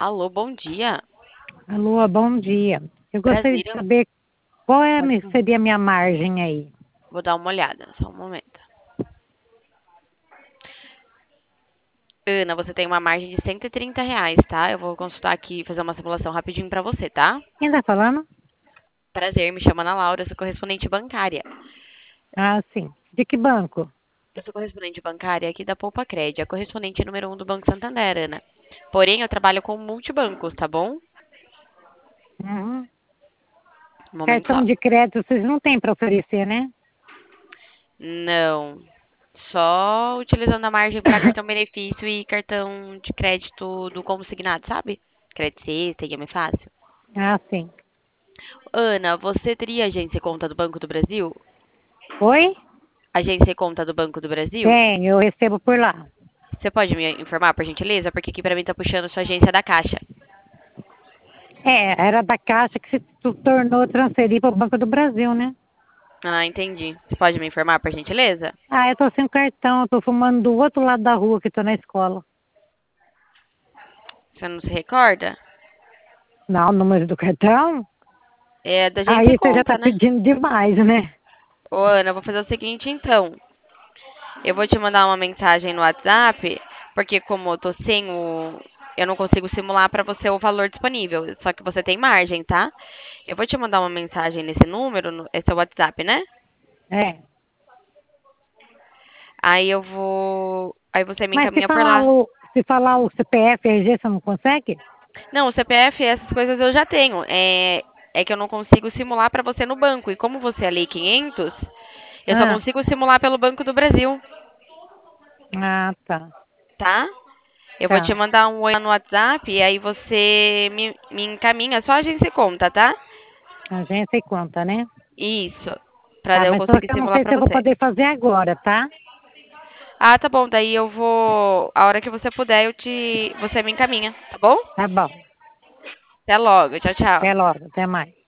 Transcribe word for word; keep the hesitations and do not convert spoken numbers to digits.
Alô, bom dia. Alô, bom dia. Eu gostaria Prazer, de eu- saber qual é, a pode mi- falar. seria a minha margem aí. Vou dar uma olhada, só um momento. Ana, você tem uma margem de cento e trinta reais, tá? Eu vou consultar aqui, fazer uma simulação rapidinho pra você, tá? Quem tá falando? Prazer, me chamo Ana Laura, eu sou correspondente bancária. Ah, sim. De que banco? Eu sou correspondente bancária aqui da Poupa Cred, a correspondente número um do Banco Santander, Ana. Porém, eu trabalho com multibancos, tá bom? Uhum. Um momento Cartão só. de crédito vocês não têm para oferecer, né? Não. Só utilizando a margem para cartão benefício e cartão de crédito do consignado, sabe? Crédito Sexta, I M Fácil. Ah, sim. Ana, você teria agência e conta do Banco do Brasil? Oi? Agência e conta do Banco do Brasil? Tem, eu recebo por lá. Você pode me informar, por gentileza? Porque aqui pra mim tá puxando sua agência da Caixa. É, era da Caixa que se tu- tornou transferir para o Banco do Brasil, né? Ah, entendi. Você pode me informar, por gentileza? Ah, eu tô sem cartão, eu tô fumando do outro lado da rua que tô na escola. Você não se recorda? Não, o número do cartão? É da agência e Aí você já tá conta, né? pedindo demais, né? Ô, Ana, eu vou fazer o seguinte então. Eu vou te mandar uma mensagem no WhatsApp, porque como eu tô sem o. Eu não consigo simular pra você o valor disponível. Só que você tem margem, tá? Eu vou te mandar uma mensagem nesse número, no- esse é o WhatsApp, né? É. Aí eu vou. Aí você me Mas se encaminha por falar lá. o, se falar o C P F, R G, você não consegue? Não, o C P F, essas coisas eu já tenho. É, é que eu não consigo simular pra você no banco. E como você é lei quinhentos, eu só Ah, consigo simular pelo Banco do Brasil, ah, tá. tá? Eu vou te Tá. mandar um oi no WhatsApp e aí você me, me encaminha. Só a gente se conta, tá? Agência e conta, né? Isso. Pra Tá, eu mas só conseguir que eu não simular sei pra se eu vou você. poder fazer agora, tá? Ah, tá bom. Daí eu vou. A hora que você puder, eu te. Você me encaminha, tá bom? Tá bom. Até logo. Tchau, tchau. Até logo, até mais.